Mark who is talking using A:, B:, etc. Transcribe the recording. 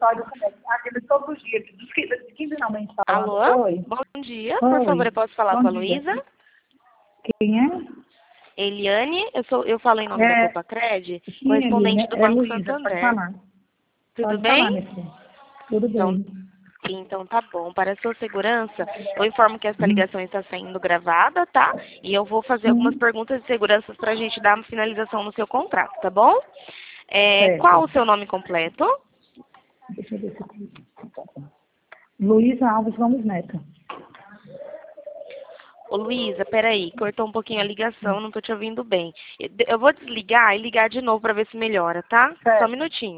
A: escritório atende todos os dias, quinzenalmente falando.
B: Alô?
A: Oi.
B: Bom dia.
A: Oi.
B: Por favor, eu posso falar
A: Bom
B: com a
A: dia.
B: Luísa?
A: Quem é?
B: Eliane, eu falo em nome da Copacred,
A: Sim,
B: correspondente
A: Eliane,
B: do
A: é
B: Banco
A: Luísa, pode
B: Santander.
A: falar.
B: Tudo
A: Pode
B: bem?
A: falar, minha filha. Tudo
B: Então,
A: bem.
B: então tá bom. Para a sua segurança, eu informo que essa ligação está sendo gravada, tá? E eu vou fazer algumas perguntas de segurança para a gente dar uma finalização no seu contrato, tá bom?
A: Certo.
B: Qual o seu nome completo?
A: Deixa eu ver se aqui. Luísa Alves Gomes Neto.
B: Ô Luísa, peraí, cortou um pouquinho a ligação, não tô te ouvindo bem. Eu vou desligar e ligar de novo para ver se melhora, tá? Só um minutinho.